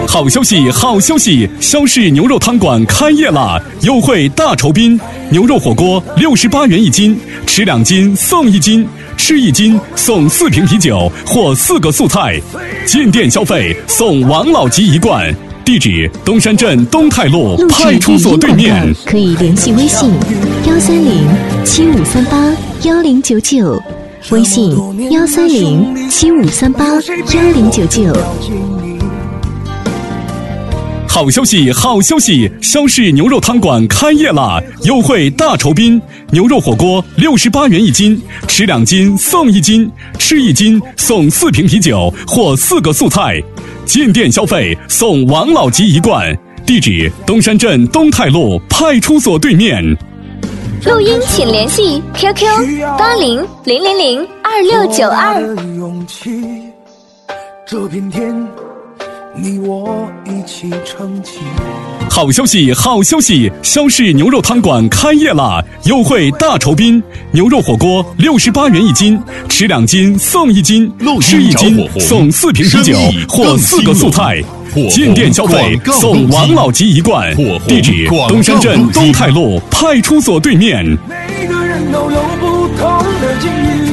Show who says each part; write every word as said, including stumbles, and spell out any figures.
Speaker 1: 好消息，好消息！肖氏牛肉汤馆开业啦！优惠大酬宾，牛肉火锅六十八元一斤，吃两斤送一斤，吃一斤送四瓶啤酒或四个素菜，进店消费送王老吉一罐。地址：东山镇东泰路派出所对面。
Speaker 2: 可以联系微信：幺三零七五三八幺零九九，微信：幺三零七五三八幺零九九。
Speaker 1: 好消息，好消息！肖氏牛肉汤馆开业啦！优惠大酬宾，牛肉火锅六十八元一斤，吃两斤送一斤，吃一斤送四瓶啤酒或四个素菜，进店消费送王老吉一罐。地址：东山镇东泰路派出所对面。
Speaker 3: 录音请联系 Q Q 八零零零零二六九二。
Speaker 4: 这片天你我一起撑起。
Speaker 1: 好消息，好消息！肖氏牛肉汤馆开业啦！优惠大酬宾，牛肉火锅六十八元一斤，吃两斤送一斤，吃一斤送四瓶啤酒或四个素菜，进店消费送王老吉一罐。地址：东山镇东泰路派出所对面。
Speaker 4: 每个人都有不同的境遇。